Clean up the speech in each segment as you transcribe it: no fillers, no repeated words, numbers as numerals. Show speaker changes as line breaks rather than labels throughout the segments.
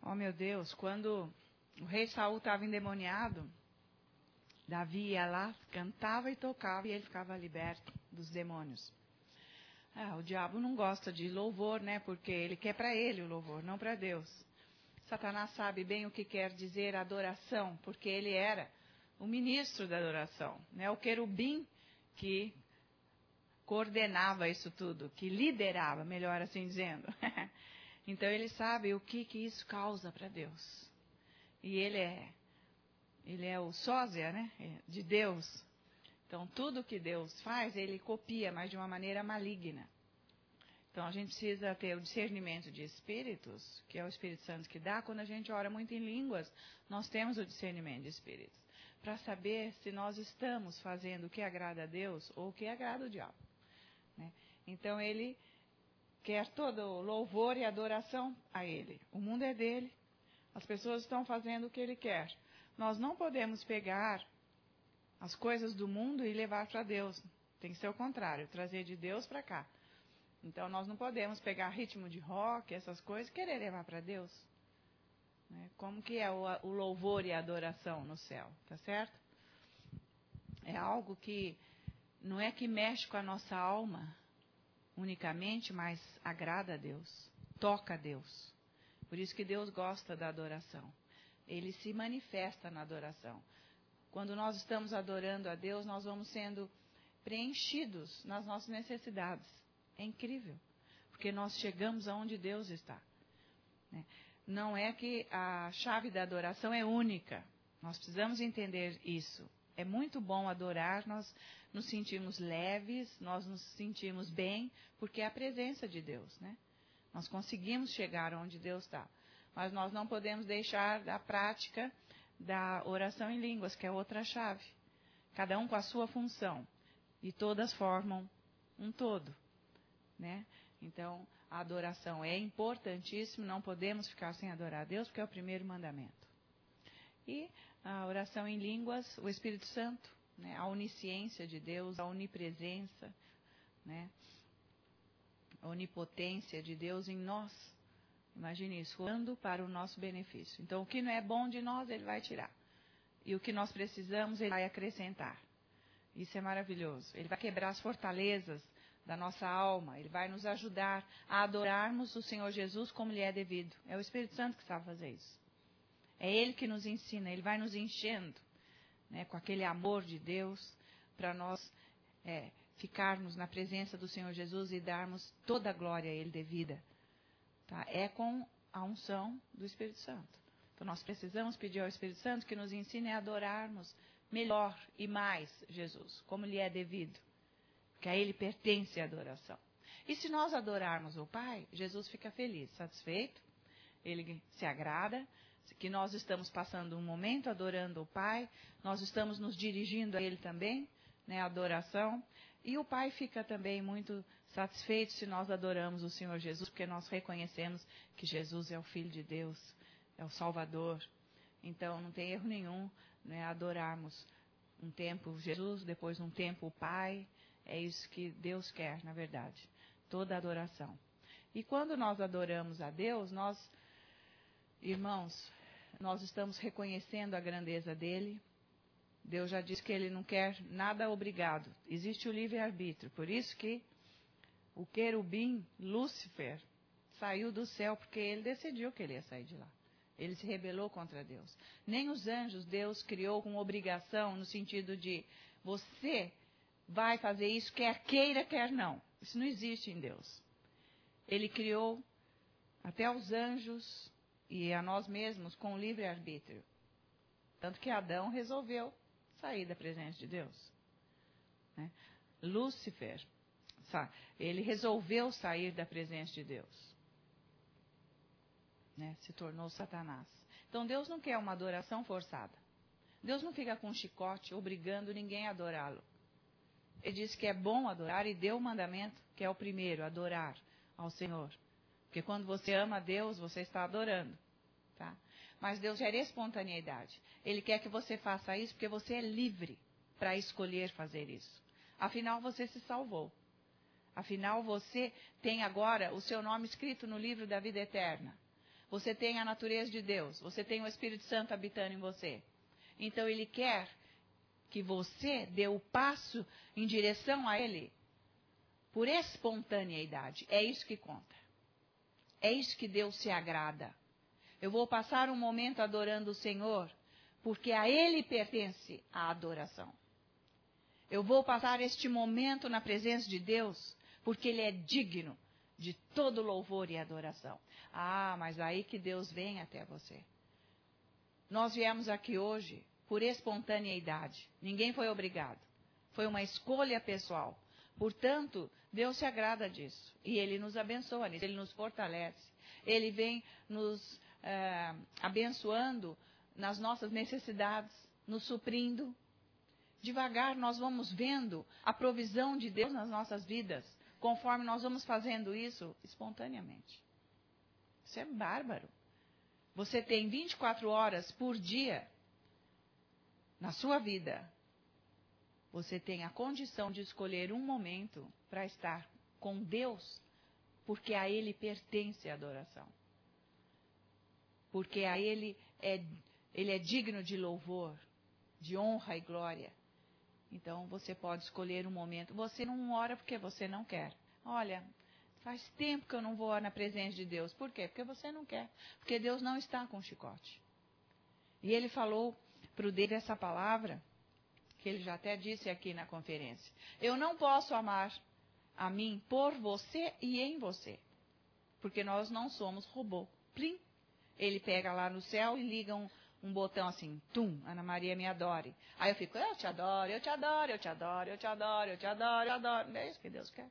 Oh, meu Deus, quando o rei Saul estava endemoniado, Davi ia lá, cantava e tocava e ele ficava liberto dos demônios. O diabo não gosta de louvor, né? Porque ele quer para ele o louvor, não para Deus. Satanás sabe bem o que quer dizer adoração, porque ele era o ministro da adoração, né? O querubim que coordenava isso tudo, que liderava, melhor assim dizendo. Então ele sabe o que isso causa para Deus. E ele é o sósia, né, de Deus. Então tudo que Deus faz, ele copia, mas de uma maneira maligna. Então a gente precisa ter o discernimento de espíritos, que é o Espírito Santo que dá. Quando a gente ora muito em línguas, nós temos o discernimento de espíritos, para saber se nós estamos fazendo o que agrada a Deus ou o que agrada o diabo, né? Então ele quer todo o louvor e adoração a ele. O mundo é dele, as pessoas estão fazendo o que ele quer. Nós não podemos pegar as coisas do mundo e levar para Deus. Tem que ser o contrário, trazer de Deus para cá. Então nós não podemos pegar ritmo de rock, essas coisas, e querer levar para Deus, né? Como que é o louvor e a adoração no céu, tá certo? É algo que não é que mexe com a nossa alma unicamente, mas agrada a Deus, toca a Deus. Por isso que Deus gosta da adoração. Ele se manifesta na adoração. Quando nós estamos adorando a Deus, nós vamos sendo preenchidos nas nossas necessidades. É incrível, porque nós chegamos aonde Deus está, né? Não é que a chave da adoração é única. Nós precisamos entender isso. É muito bom adorar, nós nos sentimos leves, nós nos sentimos bem, porque é a presença de Deus, né? Nós conseguimos chegar onde Deus está. Mas nós não podemos deixar a prática da oração em línguas, que é outra chave. Cada um com a sua função. E todas formam um todo, né? Então, a adoração é importantíssima, não podemos ficar sem adorar a Deus, porque é o primeiro mandamento. E a oração em línguas, o Espírito Santo, né? A onisciência de Deus, a onipresença, né? A onipotência de Deus em nós. Imagine isso, atuando para o nosso benefício. Então, o que não é bom de nós, Ele vai tirar. E o que nós precisamos, Ele vai acrescentar. Isso é maravilhoso. Ele vai quebrar as fortalezas da nossa alma. Ele vai nos ajudar a adorarmos o Senhor Jesus como lhe é devido. É o Espírito Santo que sabe fazer isso. É Ele que nos ensina. Ele vai nos enchendo, né, com aquele amor de Deus para nós ficarmos na presença do Senhor Jesus e darmos toda a glória a Ele devida. Tá? É com a unção do Espírito Santo. Então nós precisamos pedir ao Espírito Santo que nos ensine a adorarmos melhor e mais Jesus, como lhe é devido. Porque a Ele pertence a adoração. E se nós adorarmos o Pai, Jesus fica feliz, satisfeito, Ele se agrada, que nós estamos passando um momento adorando o Pai, nós estamos nos dirigindo a Ele também, né, a adoração, e o Pai fica também muito satisfeito se nós adoramos o Senhor Jesus, porque nós reconhecemos que Jesus é o Filho de Deus, é o Salvador. Então não tem erro nenhum, né, adorarmos um tempo Jesus, depois um tempo o Pai. É isso que Deus quer, na verdade, toda adoração. E quando nós adoramos a Deus, nós, irmãos, nós estamos reconhecendo a grandeza dEle. Deus já disse que Ele não quer nada obrigado. Existe o livre-arbítrio. Por isso que o querubim, Lúcifer, saiu do céu, porque ele decidiu que ele ia sair de lá. Ele se rebelou contra Deus. Nem os anjos Deus criou com obrigação, no sentido de você vai fazer isso, quer queira, quer não. Isso não existe em Deus. Ele criou até os anjos e a nós mesmos com livre-arbítrio. Tanto que Adão resolveu sair da presença de Deus, né? Lúcifer, ele resolveu sair da presença de Deus, né? Se tornou Satanás. Então Deus não quer uma adoração forçada. Deus não fica com um chicote obrigando ninguém a adorá-lo. Ele diz que é bom adorar e deu o mandamento, que é o primeiro, adorar ao Senhor. Porque quando você ama a Deus, você está adorando, tá? Mas Deus quer espontaneidade. Ele quer que você faça isso porque você é livre para escolher fazer isso. Afinal, você se salvou. Afinal, você tem agora o seu nome escrito no livro da vida eterna. Você tem a natureza de Deus. Você tem o Espírito Santo habitando em você. Então, Ele quer que você dê o passo em direção a Ele por espontaneidade. É isso que conta. É isso que Deus se agrada. Eu vou passar um momento adorando o Senhor, porque a Ele pertence a adoração. Eu vou passar este momento na presença de Deus, porque Ele é digno de todo louvor e adoração. Ah, mas aí que Deus vem até você. Nós viemos aqui hoje por espontaneidade. Ninguém foi obrigado. Foi uma escolha pessoal. Portanto, Deus se agrada disso. E Ele nos abençoa nisso. Ele nos fortalece. Ele vem nos abençoando nas nossas necessidades, nos suprindo. Devagar nós vamos vendo a provisão de Deus nas nossas vidas, conforme nós vamos fazendo isso espontaneamente. Isso é bárbaro. Você tem 24 horas por dia na sua vida. Você tem a condição de escolher um momento para estar com Deus, porque a Ele pertence a adoração. Porque a Ele é digno de louvor, de honra e glória. Então, você pode escolher um momento. Você não ora porque você não quer. Olha, faz tempo que eu não vou na presença de Deus. Por quê? Porque você não quer. Porque Deus não está com chicote. E Ele falou para o David essa palavra, que ele já até disse aqui na conferência. Eu não posso amar a mim por você e em você. Porque nós não somos robô. Plim. Ele pega lá no céu e liga um botão assim, tum, Ana Maria me adore. Aí eu fico, eu te adoro, eu te adoro, eu te adoro, eu te adoro, eu te adoro, eu adoro. Não é isso que Deus quer.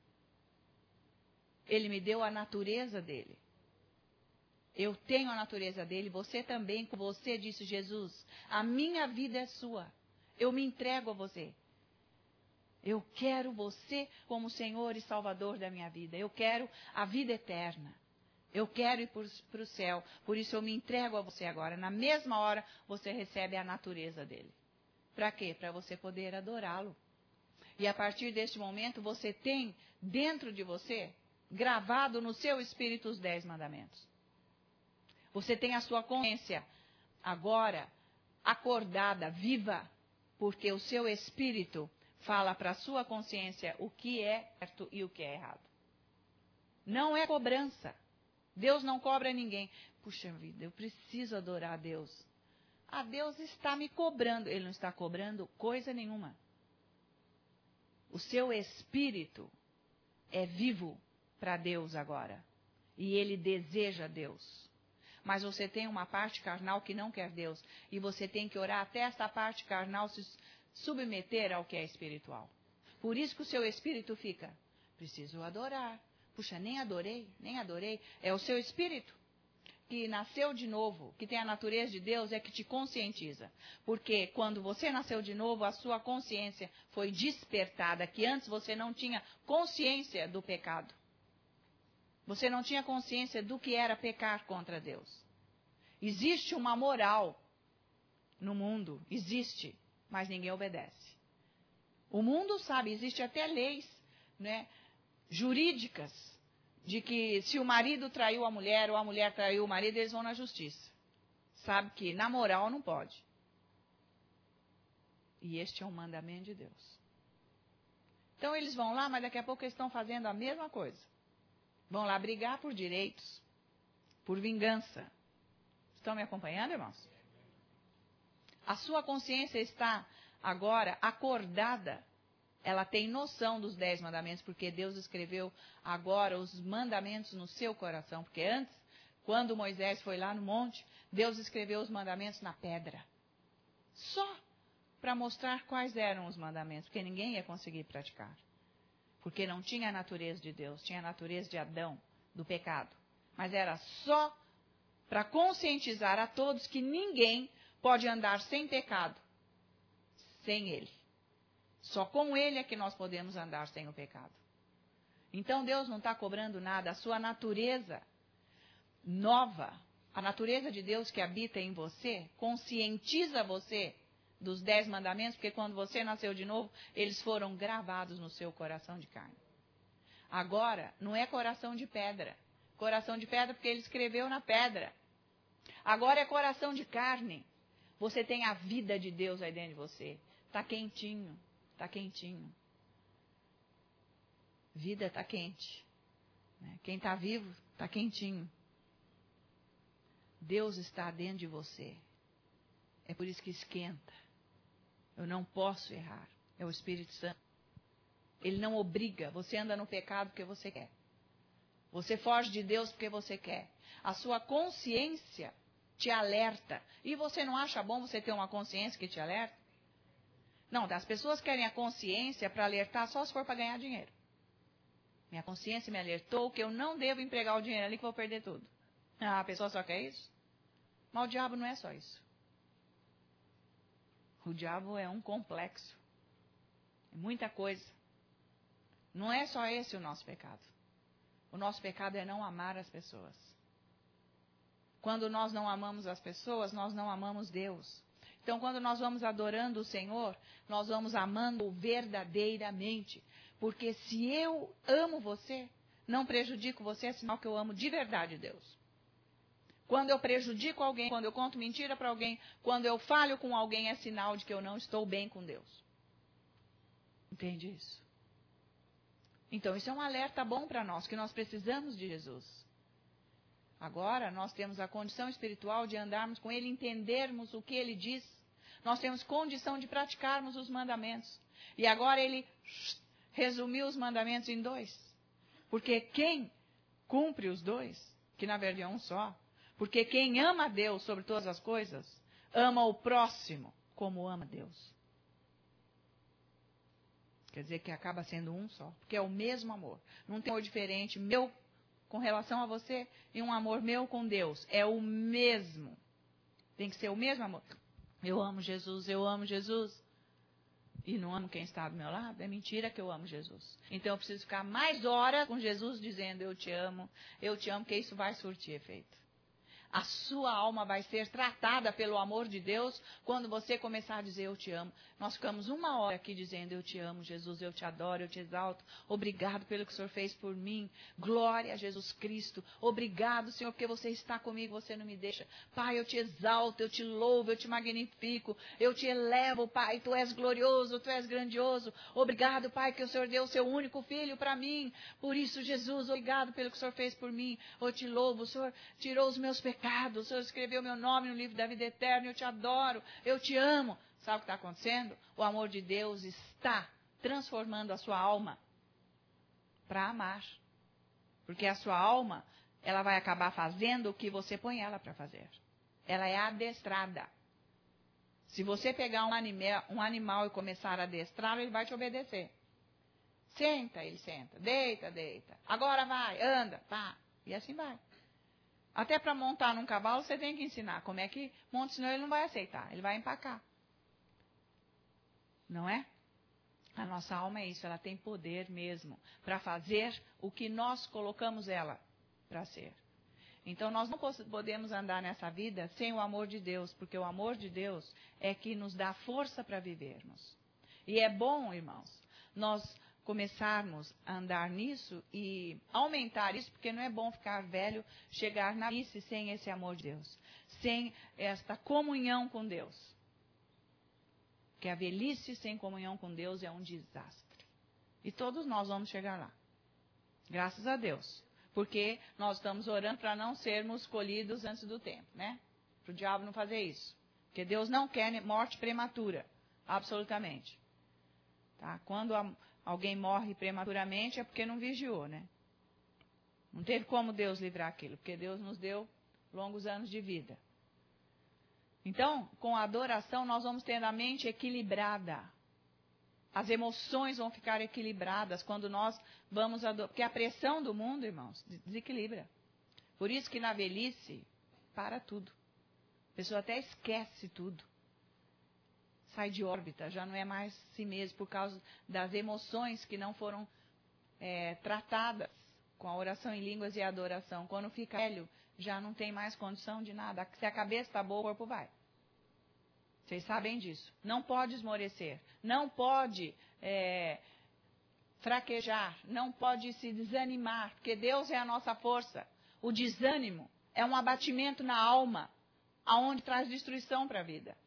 Ele me deu a natureza dele. Eu tenho a natureza dele, você também, como você disse, Jesus, a minha vida é sua. Eu me entrego a você. Eu quero você como Senhor e Salvador da minha vida. Eu quero a vida eterna. Eu quero ir para o céu. Por isso eu me entrego a você agora. Na mesma hora você recebe a natureza dele. Para quê? Para você poder adorá-lo. E a partir deste momento você tem dentro de você, gravado no seu espírito os 10 mandamentos. Você tem a sua consciência agora acordada, viva, porque o seu espírito fala para a sua consciência o que é certo e o que é errado. Não é cobrança. Deus não cobra ninguém. Puxa vida, eu preciso adorar a Deus. Ah, Deus está me cobrando. Ele não está cobrando coisa nenhuma. O seu espírito é vivo para Deus agora. E ele deseja Deus. Mas você tem uma parte carnal que não quer Deus. E você tem que orar até essa parte carnal se submeter ao que é espiritual. Por isso que o seu espírito fica, preciso adorar. Puxa, nem adorei. É o seu espírito que nasceu de novo, que tem a natureza de Deus, é que te conscientiza. Porque quando você nasceu de novo, a sua consciência foi despertada, que antes você não tinha consciência do pecado. Você não tinha consciência do que era pecar contra Deus. Existe uma moral no mundo, existe, mas ninguém obedece. O mundo sabe, existe até leis, né, jurídicas, de que se o marido traiu a mulher ou a mulher traiu o marido, eles vão na justiça. Sabe que na moral não pode. E este é um mandamento de Deus. Então eles vão lá, mas daqui a pouco eles estão fazendo a mesma coisa. Vão lá brigar por direitos, por vingança. Estão me acompanhando, irmãos? A sua consciência está agora acordada. Ela tem noção dos 10 mandamentos, porque Deus escreveu agora os mandamentos no seu coração. Porque antes, quando Moisés foi lá no monte, Deus escreveu os mandamentos na pedra. Só para mostrar quais eram os mandamentos, porque ninguém ia conseguir praticar. Porque não tinha a natureza de Deus, tinha a natureza de Adão, do pecado. Mas era só para conscientizar a todos que ninguém pode andar sem pecado, sem ele. Só com ele é que nós podemos andar sem o pecado. Então Deus não está cobrando nada. A sua natureza nova, a natureza de Deus que habita em você, conscientiza você dos 10 mandamentos, porque quando você nasceu de novo, eles foram gravados no seu coração de carne. Agora, não é coração de pedra, Coração de pedra porque ele escreveu na pedra. Agora é coração de carne. Você tem a vida de Deus aí dentro de você. Está quentinho, está quentinho. Vida está quente. Quem está vivo está quentinho. Deus está dentro de você. É por isso que esquenta. Eu não posso errar. É o Espírito Santo. Ele não obriga. Você anda no pecado porque você quer. Você foge de Deus porque você quer. A sua consciência te alerta. E você não acha bom você ter uma consciência que te alerta? Não, as pessoas querem a consciência para alertar só se for para ganhar dinheiro. Minha consciência me alertou que eu não devo empregar o dinheiro ali que eu vou perder tudo. Ah, a pessoa só quer isso? Mas o diabo não é só isso. O diabo é um complexo. É muita coisa. Não é só esse o nosso pecado. O nosso pecado é não amar as pessoas. Quando nós não amamos as pessoas, nós não amamos Deus. Então, quando nós vamos adorando o Senhor, nós vamos amando verdadeiramente. Porque se eu amo você, não prejudico você, é sinal que eu amo de verdade Deus. Quando eu prejudico alguém, quando eu conto mentira para alguém, quando eu falho com alguém, é sinal de que eu não estou bem com Deus. Entende isso? Então, isso é um alerta bom para nós, que nós precisamos de Jesus. Agora, nós temos a condição espiritual de andarmos com Ele, entendermos o que Ele diz. Nós temos condição de praticarmos os mandamentos. E agora Ele resumiu os mandamentos em 2. Porque quem cumpre os 2, que na verdade é um só, porque quem ama a Deus sobre todas as coisas, ama o próximo como ama Deus. Quer dizer que acaba sendo um só, porque é o mesmo amor. Não tem amor diferente meu com relação a você e um amor meu com Deus. É o mesmo. Tem que ser o mesmo amor. Eu amo Jesus, eu amo Jesus. E não amo quem está do meu lado? É mentira que eu amo Jesus. Então eu preciso ficar mais horas com Jesus dizendo eu te amo, porque isso vai surtir efeito. A sua alma vai ser tratada pelo amor de Deus quando você começar a dizer eu te amo. Nós ficamos 1 hora aqui dizendo eu te amo, Jesus, eu te adoro, eu te exalto. Obrigado pelo que o Senhor fez por mim. Glória a Jesus Cristo. Obrigado, Senhor, porque você está comigo, você não me deixa. Pai, eu te exalto, eu te louvo, eu te magnifico, eu te elevo, Pai. Tu és glorioso, tu és grandioso. Obrigado, Pai, que o Senhor deu o seu único filho para mim. Por isso, Jesus, obrigado pelo que o Senhor fez por mim. Eu te louvo, o Senhor tirou os meus pecados. O Senhor escreveu meu nome no livro da vida eterna, eu te adoro, eu te amo. Sabe o que está acontecendo? O amor de Deus está transformando a sua alma para amar. Porque a sua alma, ela vai acabar fazendo o que você põe ela para fazer. Ela é adestrada. Se você pegar um animal e começar a adestrá-lo, ele vai te obedecer. Senta, ele senta. Deita, deita. Agora vai, anda, pá. E assim vai. Até para montar num cavalo, você tem que ensinar como é que monta, senão ele não vai aceitar, ele vai empacar. Não é? A nossa alma é isso, ela tem poder mesmo para fazer o que nós colocamos ela para ser. Então, nós não podemos andar nessa vida sem o amor de Deus, porque o amor de Deus é que nos dá força para vivermos. E é bom, irmãos, nós começarmos a andar nisso e aumentar isso, porque não é bom ficar velho, chegar na velhice sem esse amor de Deus, sem esta comunhão com Deus. Porque a velhice sem comunhão com Deus é um desastre. E todos nós vamos chegar lá. Graças a Deus. Porque nós estamos orando para não sermos escolhidos antes do tempo, né? Para o diabo não fazer isso. Porque Deus não quer morte prematura. Absolutamente. Tá? Quando alguém morre prematuramente é porque não vigiou, né? Não teve como Deus livrar aquilo, porque Deus nos deu longos anos de vida. Então, com a adoração, nós vamos ter a mente equilibrada. As emoções vão ficar equilibradas quando nós vamos adorar. Porque a pressão do mundo, irmãos, desequilibra. Por isso que na velhice, para tudo. A pessoa até esquece tudo. Sai de órbita, já não é mais si mesmo por causa das emoções que não foram tratadas com a oração em línguas e a adoração. Quando fica velho, já não tem mais condição de nada. Se a cabeça está boa, o corpo vai. Vocês sabem disso. Não pode esmorecer, não pode fraquejar, não pode se desanimar, porque Deus é a nossa força. o desânimo é um abatimento na alma, aonde traz destruição para a vida.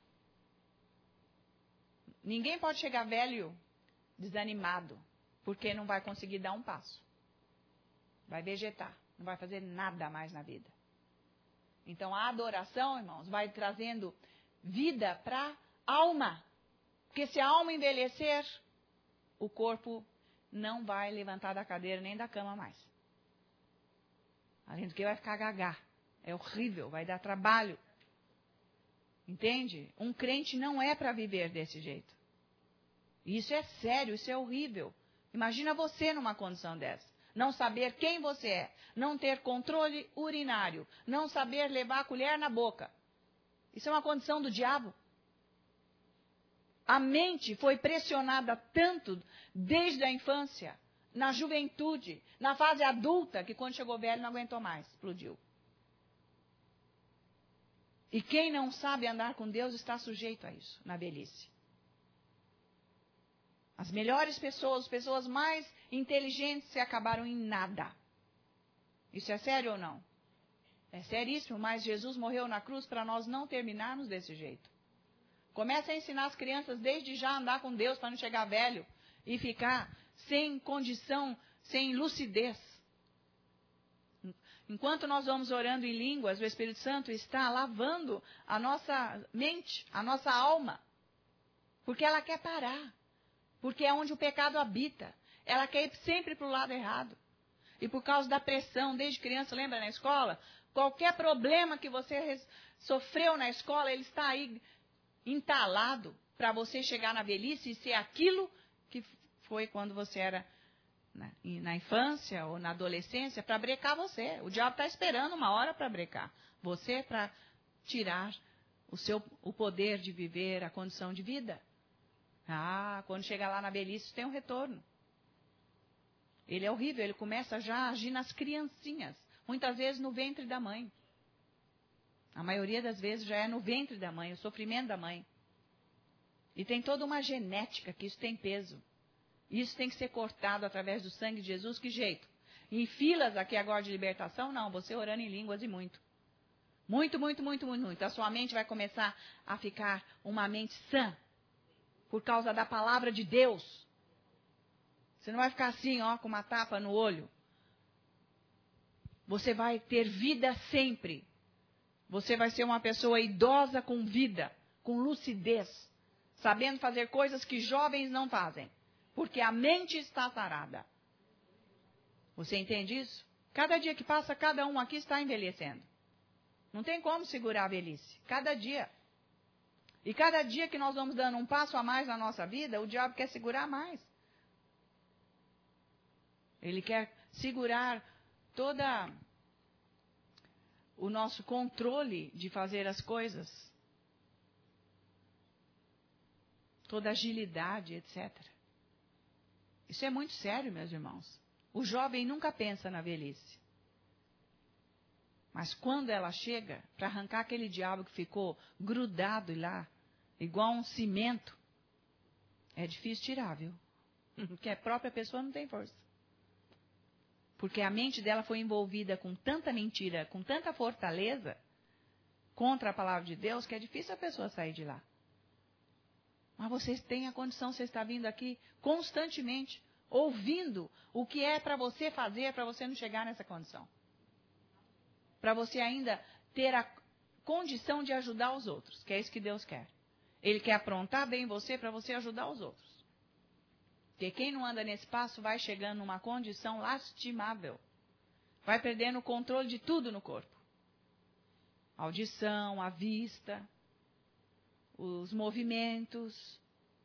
Ninguém pode chegar velho desanimado, porque não vai conseguir dar um passo. Vai vegetar, não vai fazer nada mais na vida. Então a adoração, irmãos, vai trazendo vida para a alma. Porque se a alma envelhecer, o corpo não vai levantar da cadeira nem da cama mais. Além do que vai ficar gagá. É horrível, vai dar trabalho. Entende? Um crente não é para viver desse jeito. Isso é sério, isso é horrível. Imagina você numa condição dessa. Não saber quem você é. Não ter controle urinário. Não saber levar a colher na boca. Isso é uma condição do diabo. A mente foi pressionada tanto desde a infância, na juventude, na fase adulta, que quando chegou velho não aguentou mais, explodiu. E quem não sabe andar com Deus está sujeito a isso, na velhice. As melhores pessoas, as pessoas mais inteligentes se acabaram em nada. Isso é sério ou não? É seríssimo, mas Jesus morreu na cruz para nós não terminarmos desse jeito. Comece a ensinar as crianças desde já a andar com Deus para não chegar velho e ficar sem condição, sem lucidez. Enquanto nós vamos orando em línguas, o Espírito Santo está lavando a nossa mente, a nossa alma. Porque ela quer parar. Porque é onde o pecado habita. Ela quer ir sempre para o lado errado. E por causa da pressão, desde criança, lembra na escola? Qualquer problema que você sofreu na escola, ele está aí entalado para você chegar na velhice e ser aquilo que foi quando você era na infância ou na adolescência, para brecar você. O diabo está esperando uma hora para brecar você, para tirar o poder de viver, a condição de vida. Quando chegar lá na velhice tem um retorno. Ele é horrível, ele começa já a agir nas criancinhas, muitas vezes no ventre da mãe. A maioria das vezes já é no ventre da mãe, o sofrimento da mãe. E tem toda uma genética que isso tem peso. Isso tem que ser cortado através do sangue de Jesus. Que jeito? Em filas aqui agora de libertação? Não, você orando em línguas e muito. Muito, muito, muito, muito, muito. A sua mente vai começar a ficar uma mente sã. Por causa da palavra de Deus. Você não vai ficar assim, ó, com uma tapa no olho. Você vai ter vida sempre. Você vai ser uma pessoa idosa com vida, com lucidez, sabendo fazer coisas que jovens não fazem, porque a mente está sarada. Você entende isso? Cada dia que passa, cada um aqui está envelhecendo. Não tem como segurar a velhice. Cada dia. E cada dia que nós vamos dando um passo a mais na nossa vida, o diabo quer segurar mais. Ele quer segurar toda o nosso controle de fazer as coisas. Toda agilidade, etc. Isso é muito sério, meus irmãos. O jovem nunca pensa na velhice. Mas quando ela chega, para arrancar aquele diabo que ficou grudado lá, igual um cimento, é difícil tirar, viu? Porque a própria pessoa não tem força. Porque a mente dela foi envolvida com tanta mentira, com tanta fortaleza contra a palavra de Deus, que é difícil a pessoa sair de lá. Mas vocês têm a condição, você está vindo aqui constantemente, ouvindo o que é para você fazer, para você não chegar nessa condição. Para você ainda ter a condição de ajudar os outros, que é isso que Deus quer. Ele quer aprontar bem você para você ajudar os outros. Porque quem não anda nesse passo vai chegando numa condição lastimável. Vai perdendo o controle de tudo no corpo. A audição, a vista, os movimentos.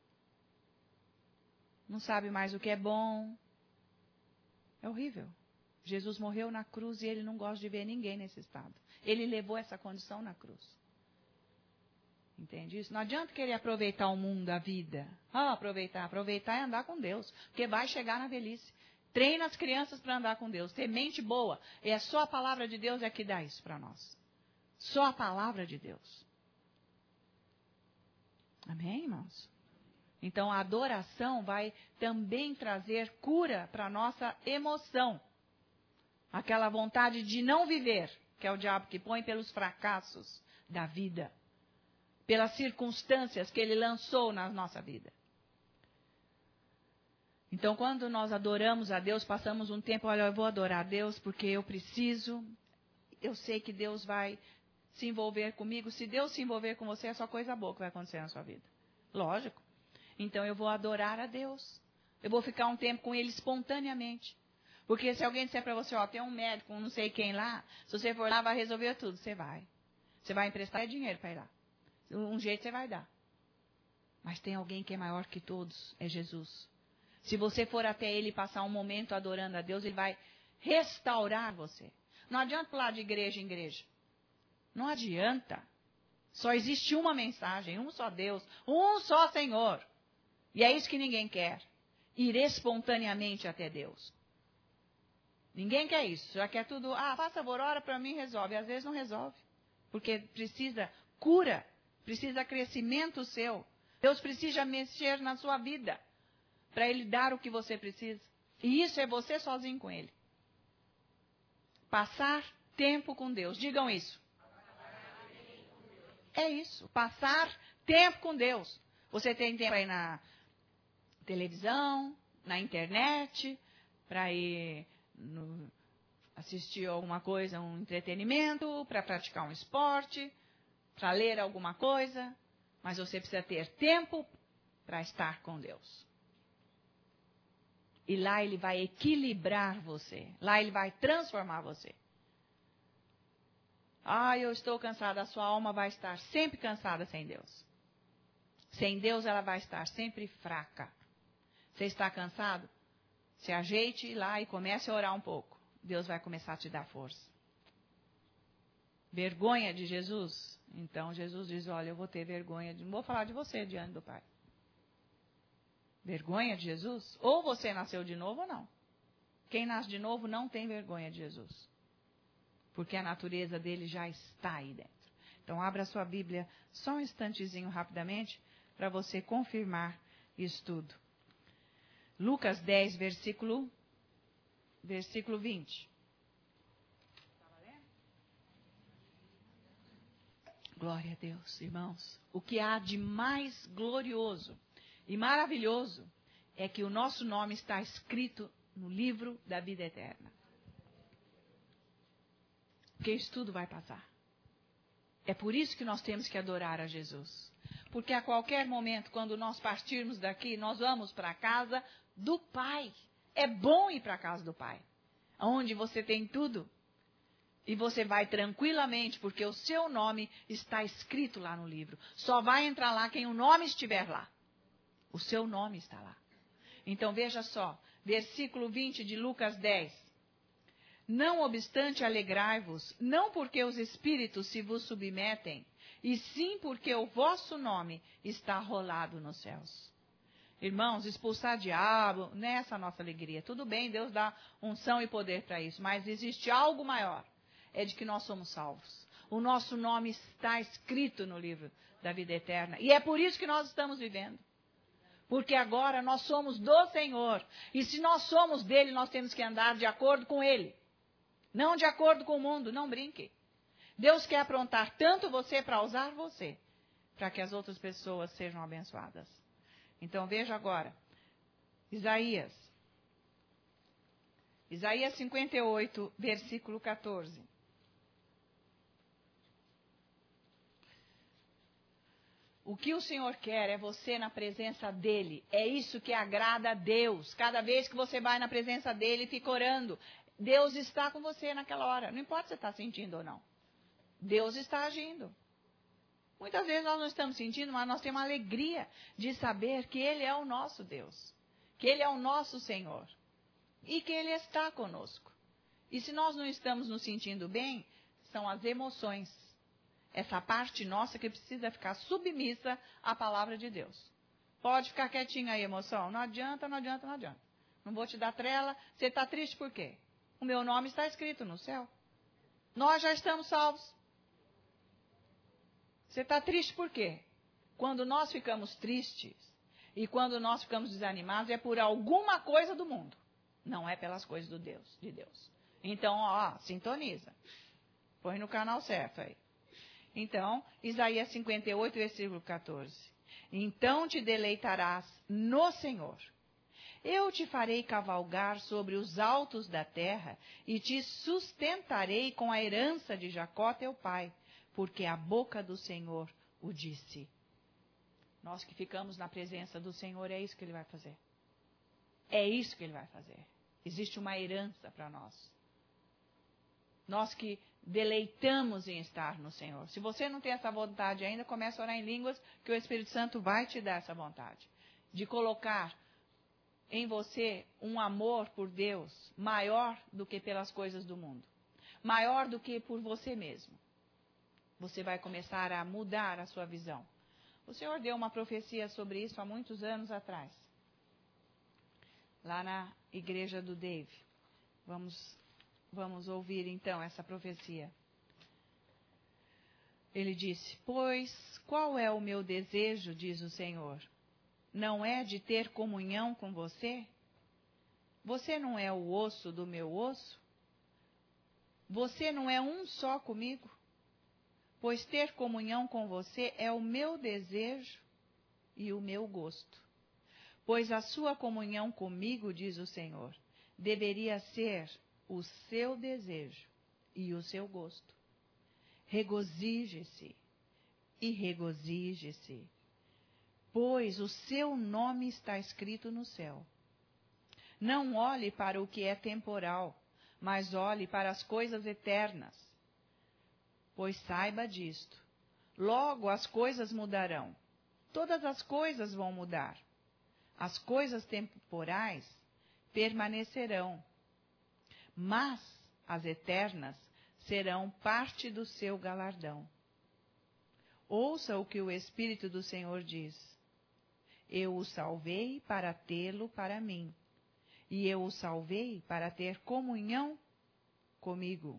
Não sabe mais o que é bom. É horrível. Jesus morreu na cruz e ele não gosta de ver ninguém nesse estado. Ele levou essa condição na cruz. Entende isso? Não adianta querer aproveitar o mundo, a vida. Aproveitar é andar com Deus. Porque vai chegar na velhice. Treina as crianças para andar com Deus. Ter mente boa. E é só a palavra de Deus é que dá isso para nós. Só a palavra de Deus. Amém, irmãos? Então a adoração vai também trazer cura para a nossa emoção. Aquela vontade de não viver, que é o diabo que põe pelos fracassos da vida, pelas circunstâncias que ele lançou na nossa vida. Então, quando nós adoramos a Deus, passamos um tempo, olha, eu vou adorar a Deus porque eu preciso, eu sei que Deus vai se envolver comigo. Se Deus se envolver com você, é só coisa boa que vai acontecer na sua vida. Lógico. Então, eu vou adorar a Deus. Eu vou ficar um tempo com Ele espontaneamente. Porque se alguém disser para você, ó, tem um médico, não sei quem lá, se você for lá, vai resolver tudo. Você vai. Você vai emprestar dinheiro para ir lá. Um jeito você vai dar. Mas tem alguém que é maior que todos, é Jesus. Se você for até Ele e passar um momento adorando a Deus, Ele vai restaurar você. Não adianta pular de igreja em igreja. Não adianta. Só existe uma mensagem, um só Deus, um só Senhor. E é isso que ninguém quer. Ir espontaneamente até Deus. Ninguém quer isso. Já quer tudo, faz favor, ora para mim, resolve. Às vezes não resolve. Porque precisa cura, precisa crescimento seu. Deus precisa mexer na sua vida para Ele dar o que você precisa. E isso é você sozinho com Ele. Passar tempo com Deus. Digam isso. É isso. Passar tempo com Deus. Você tem tempo aí na televisão, na internet, para ir assistir alguma coisa, um entretenimento, para praticar um esporte, para ler alguma coisa. Mas você precisa ter tempo para estar com Deus. E lá Ele vai equilibrar você. Lá Ele vai transformar você. Eu estou cansada. A sua alma vai estar sempre cansada sem Deus. Sem Deus ela vai estar sempre fraca. Você está cansado? Se ajeite lá e comece a orar um pouco. Deus vai começar a te dar força. Vergonha de Jesus? Então Jesus diz, olha, eu vou ter vergonha. Não vou falar de você diante do Pai. Vergonha de Jesus? Ou você nasceu de novo ou não. Quem nasce de novo não tem vergonha de Jesus. Porque a natureza dele já está aí dentro. Então, abra a sua Bíblia só um instantezinho rapidamente para você confirmar isso tudo. Lucas 10, versículo 20. Glória a Deus, irmãos. O que há de mais glorioso e maravilhoso é que o nosso nome está escrito no livro da vida eterna. Porque isso tudo vai passar. É por isso que nós temos que adorar a Jesus. Porque a qualquer momento, quando nós partirmos daqui, nós vamos para a casa do Pai. É bom ir para a casa do Pai. Onde você tem tudo. E você vai tranquilamente, porque o seu nome está escrito lá no livro. Só vai entrar lá quem o nome estiver lá. O seu nome está lá. Então veja só, versículo 20 de Lucas 10. Não obstante alegrai-vos, não porque os espíritos se vos submetem, e sim porque o vosso nome está rolado nos céus. Irmãos, expulsar diabo, nessa nossa alegria. Tudo bem, Deus dá unção e poder para isso, mas existe algo maior, é de que nós somos salvos. O nosso nome está escrito no livro da vida eterna, e é por isso que nós estamos vivendo. Porque agora nós somos do Senhor, e se nós somos dele, nós temos que andar de acordo com ele. Não de acordo com o mundo, não brinque. Deus quer aprontar tanto você para usar você, para que as outras pessoas sejam abençoadas. Então veja agora, Isaías 58, versículo 14. O que o Senhor quer é você na presença dEle. É isso que agrada a Deus. Cada vez que você vai na presença dEle e fica orando, Deus está com você naquela hora. Não importa se você está sentindo ou não. Deus está agindo. Muitas vezes nós não estamos sentindo, mas nós temos a alegria de saber que Ele é o nosso Deus. Que Ele é o nosso Senhor. E que Ele está conosco. E se nós não estamos nos sentindo bem, são as emoções. Essa parte nossa que precisa ficar submissa à palavra de Deus. Pode ficar quietinha aí, emoção. Não adianta, não adianta, não adianta. Não vou te dar trela. Você está triste por quê? O meu nome está escrito no céu. Nós já estamos salvos. Você está triste por quê? Quando nós ficamos tristes e quando nós ficamos desanimados é por alguma coisa do mundo. Não é pelas coisas de Deus. Então, ó, sintoniza. Põe no canal certo aí. Então, Isaías 58, versículo 14. Então te deleitarás no Senhor. Eu te farei cavalgar sobre os altos da terra e te sustentarei com a herança de Jacó teu pai, porque a boca do Senhor o disse. Nós que ficamos na presença do Senhor, é isso que Ele vai fazer. É isso que Ele vai fazer. Existe uma herança para nós. Nós que deleitamos em estar no Senhor. Se você não tem essa vontade ainda, comece a orar em línguas, que o Espírito Santo vai te dar essa vontade. De colocar em você um amor por Deus maior do que pelas coisas do mundo. Maior do que por você mesmo. Você vai começar a mudar a sua visão. O Senhor deu uma profecia sobre isso há muitos anos atrás. Lá na igreja do Dave. Vamos ouvir então essa profecia. Ele disse: pois qual é o meu desejo, diz o Senhor? Não é de ter comunhão com você? Você não é o osso do meu osso? Você não é um só comigo? Pois ter comunhão com você é o meu desejo e o meu gosto. Pois a sua comunhão comigo, diz o Senhor, deveria ser o seu desejo e o seu gosto. Regozije-se e regozije-se, pois o seu nome está escrito no céu. Não olhe para o que é temporal, mas olhe para as coisas eternas. Pois saiba disto, logo as coisas mudarão. Todas as coisas vão mudar. As coisas temporais permanecerão, mas as eternas serão parte do seu galardão. Ouça o que o Espírito do Senhor diz. Eu o salvei para tê-lo para mim, e eu o salvei para ter comunhão comigo.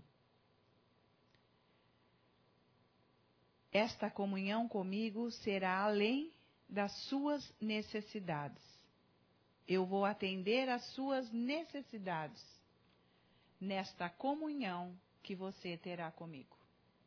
Esta comunhão comigo será além das suas necessidades. Eu vou atender às suas necessidades nesta comunhão que você terá comigo.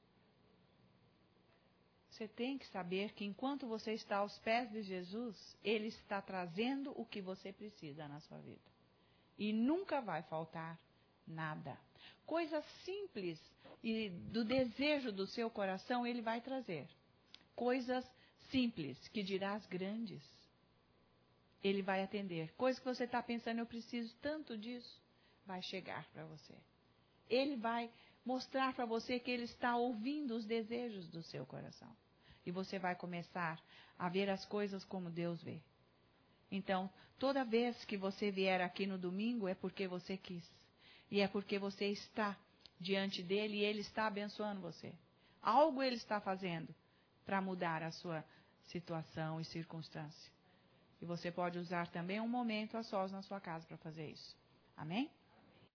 Você tem que saber que enquanto você está aos pés de Jesus, Ele está trazendo o que você precisa na sua vida. E nunca vai faltar nada. Coisas simples e do desejo do seu coração, Ele vai trazer. Coisas simples, que dirás grandes, Ele vai atender. Coisas que você está pensando, eu preciso tanto disso, vai chegar para você. Ele vai mostrar para você que Ele está ouvindo os desejos do seu coração. E você vai começar a ver as coisas como Deus vê. Então, toda vez que você vier aqui no domingo, é porque você quis. E é porque você está diante dEle e Ele está abençoando você. Algo Ele está fazendo para mudar a sua situação e circunstância. E você pode usar também um momento a sós na sua casa para fazer isso. Amém?